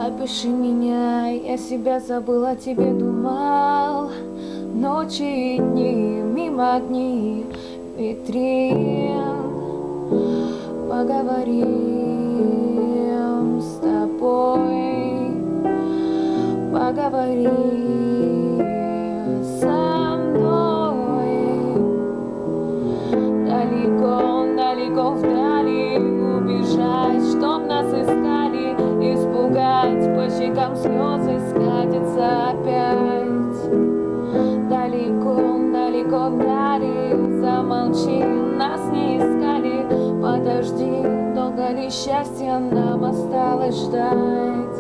Опиши меня, я себя забыла, тебе думал. Ночи и дни, мимо дни, витрин. Поговорим с тобой, поговори со мной. Далеко, далеко вдали убежать, чтоб нас искали, испугать, по щекам слезы скатятся опять. Далеко, далеко вдали, замолчи, нас не искали, подожди, долго ли счастье нам осталось ждать?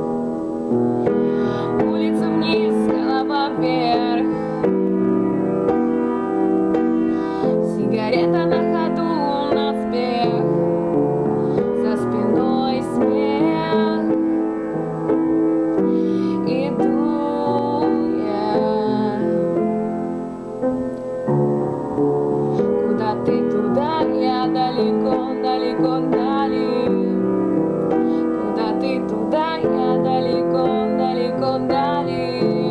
Улица вниз, голова вверх, сигарета на ходу, наспех, за спиной смех. Иду я, куда ты, туда я, далеко, далеко вдали. Куда ты, туда я, далеко, далеко вдали.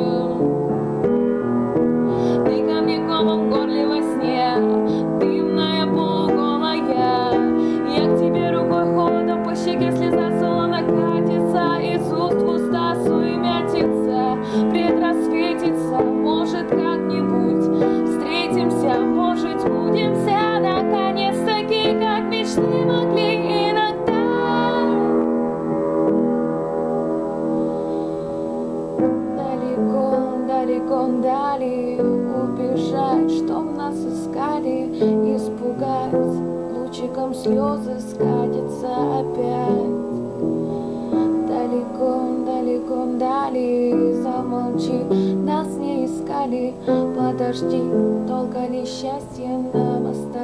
Ты ко мне комом в горле во сне, дымная полуголая. Я к тебе рукой холодом, по щеке слеза солоно катится, из уст в уста суемятится, предрассветится. Может, как-нибудь встретимся, может, сбудемся наконец-таки, как мечты могли иногда. Далеко, далеко вдали убежать, чтоб нас искали, испугать, лучиком слезы скатятся опять. Далеко, далеко вдали, замолчи, нас не искали, подожди, долго ли счастье нам осталось?